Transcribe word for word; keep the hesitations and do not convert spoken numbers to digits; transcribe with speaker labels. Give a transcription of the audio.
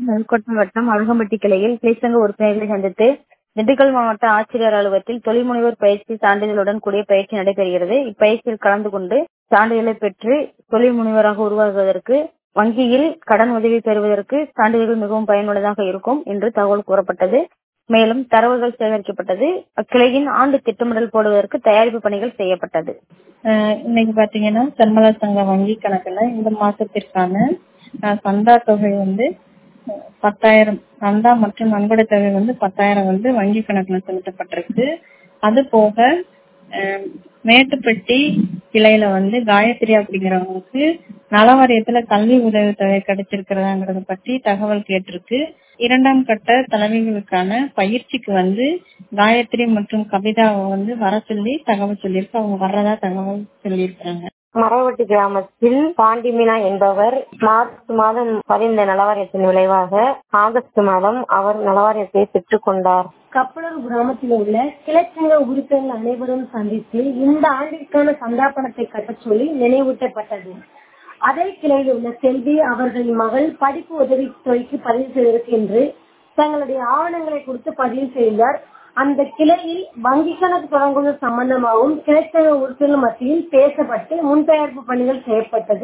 Speaker 1: நெல்கோட்டம் வட்டம் அழகம்பட்டி கிளையில் கிளைச்சங்க உறுப்பினர்களை சந்தித்து திண்டுக்கல் மாவட்ட ஆட்சியர் அலுவலகத்தில் தொழில் முனைவோர் பயிற்சி சான்றிதழுடன் கூடிய பயிற்சி நடைபெறுகிறது. இப்பயிற்சியில் கலந்து கொண்டு சான்றிதழை பெற்று தொழில் முனைவராக உருவாகுவதற்கு வங்கியில் கடன் உதவி பெறுவதற்கு சான்றிதழ்கள் மிகவும் பயனுள்ளதாக இருக்கும் என்று தகவல் கூறப்பட்டது. மேலும் தரவுகள் சேகரிக்கப்பட்டது. அக்கிளையின் ஆண்டு திட்டமிடல் போடுவதற்கு தயாரிப்பு பணிகள் செய்யப்பட்டது.
Speaker 2: இன்னைக்கு பாத்தீங்கன்னா சர்மலா சங்க வங்கி கணக்குல இந்த மாசத்திற்கான சந்தா தொகை வந்து பத்தாயிரம், சந்தா மற்றும் நன்கொடை தொகை வந்து பத்தாயிரம் வந்து வங்கி கணக்குல செலுத்தப்பட்டிருக்கு. அது போக மேட்டுப்பட்டி கிளையில வந்து காயத்ரி அப்படிங்கிறவங்களுக்கு நல வாரியத்துல கல்வி உதவி தொகை கிடைச்சிருக்கிறதாங்கிறத பற்றி தகவல் கேட்டிருக்கு. இரண்டாம் கட்ட தலைமைகளுக்கான பயிற்சிக்கு வந்து காயத்ரி மற்றும் கவிதாவை வந்து வர சொல்லி தகவல் சொல்லியிருக்கு. அவங்க வர்றதா தகவல் சொல்லியிருக்காங்க.
Speaker 3: மரவட்டி கிராமத்தில் பாண்டிமீனா என்பவர் மார்ச் மாதம் பதிந்த நலவாரியத்தின் விளைவாக ஆகஸ்ட் மாதம் அவர் நலவாரியத்தை பெற்றுக் கொண்டார்.
Speaker 4: கப்பலூர் கிராமத்தில் உள்ள கிளைச்சங்க உறுப்பினர்கள் அனைவரும் சந்தித்து இந்த ஆண்டிற்கான சந்தா பணத்தை கட்டச் சொல்லி நினைவூட்டப்பட்டது. அதே கிளையில் உள்ள செல்வி அவர்களின் மகள் படிப்பு உதவித்தொகைக்கு பதிவு செய்வதற்கு என்று தங்களுடைய ஆவணங்களை கொடுத்து பதிவு செய்தார். அந்த கிளையில் வங்கி கணக்கு தொடங்குவது சம்பந்தமாகவும் கிளைச்சங்க உறுப்பினர்கள் மத்தியில் பேசப்பட்டு முன்தயாரிப்பு பணிகள் செய்யப்பட்டது.